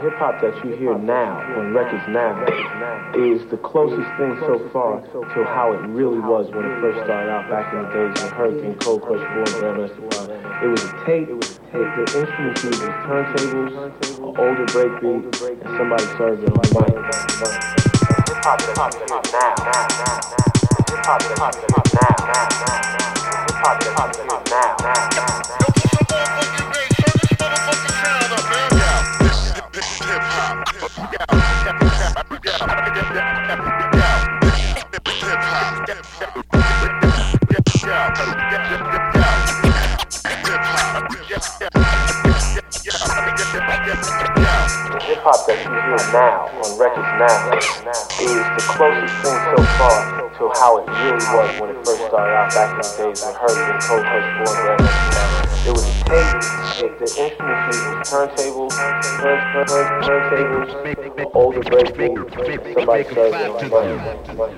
hip hop that you hear now on records now is the closest thing so far to how it really was when it first started out back in the days when Hurricane, Cold Crush, Born, Grandmaster Fly. It was a tape. The instruments used was turntables, an older breakbeat, and somebody served it on the mic. Hip hop that you hear now. Hip hop that you hear now. Hip hop that you hear now. Hip hop that you hear now on records now is the closest thing so far to how it really was when it first started out back in the days when Hurricane, Cold Crush, Born, Grandmaster. It was a tape. The instruments used was turntables, older breakbeat, somebody served it on the mic.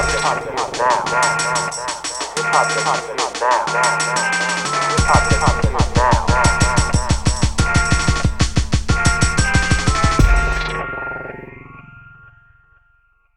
Hip hop